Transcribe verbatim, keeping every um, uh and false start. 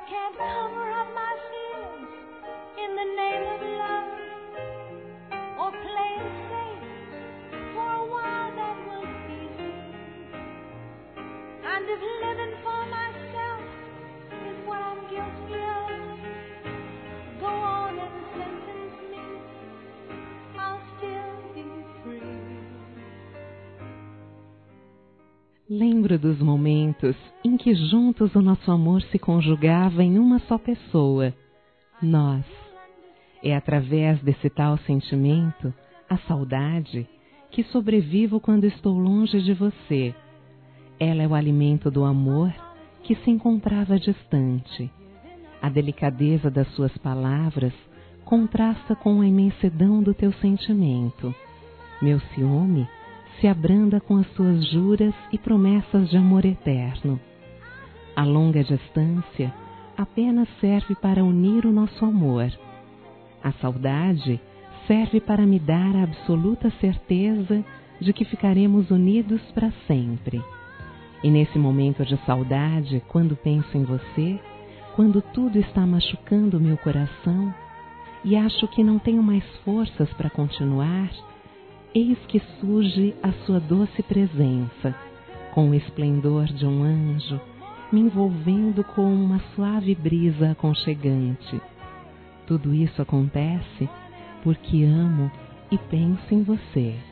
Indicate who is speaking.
Speaker 1: can't cover up my fears in the name of love, or play it safe. For a while that was easy, and if living for myself is what I'm guilty of, go on and sentence me, I'll still be free.
Speaker 2: Lembro dos momentos em que juntos o nosso amor se conjugava em uma só pessoa, nós. É através desse tal sentimento, a saudade, que sobrevivo quando estou longe de você. Ela é o alimento do amor que se encontrava distante. A delicadeza das suas palavras contrasta com a imensidão do teu sentimento. Meu ciúme se abranda com as suas juras e promessas de amor eterno. A longa distância apenas serve para unir o nosso amor. A saudade serve para me dar a absoluta certeza de que ficaremos unidos para sempre. E nesse momento de saudade, quando penso em você, quando tudo está machucando meu coração e acho que não tenho mais forças para continuar, eis que surge a sua doce presença, com o esplendor de um anjo, me envolvendo com uma suave brisa aconchegante. Tudo isso acontece porque amo e penso em você.